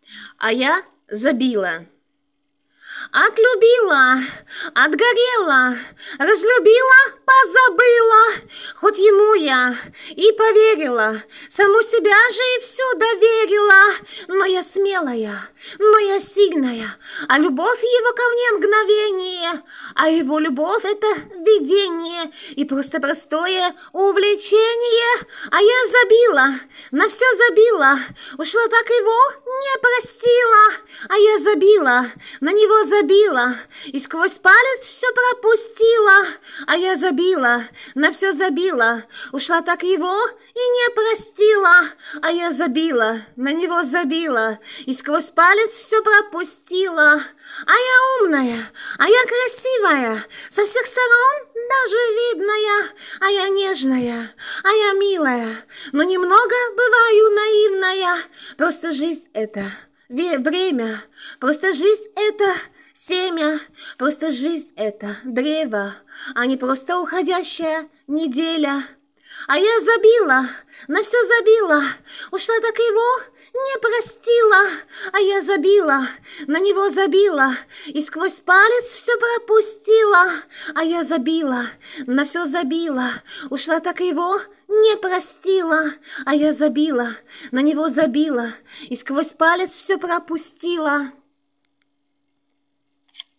А я забила. Отлюбила, отгорела, разлюбила, позабыла. Хоть ему я и поверила, саму себя же и все доверила. Но я смелая, но я сильная, а любовь его ко мне мгновение, а его любовь — это видение и просто простое увлечение. А я забила, на все забила, ушла так его не простила. А я забила, на него забила, и сквозь палец все пропустила. А я забила, на все забила, ушла так его и не простила. А я забила, на него забила, и сквозь палец все пропустила. А я умная, а я красивая, со всех сторон даже видная. А я нежная, а я милая, но немного бываю наивная. Просто жизнь это время, просто жизнь это семя, просто жизнь это древо, а не просто уходящая неделя. А я забила, на все забила, ушла так его не простила. А я забила, на него забила, и сквозь палец все пропустила. А я забила, на все забила, ушла так его не простила. А я забила, на него забила, и сквозь палец все пропустила.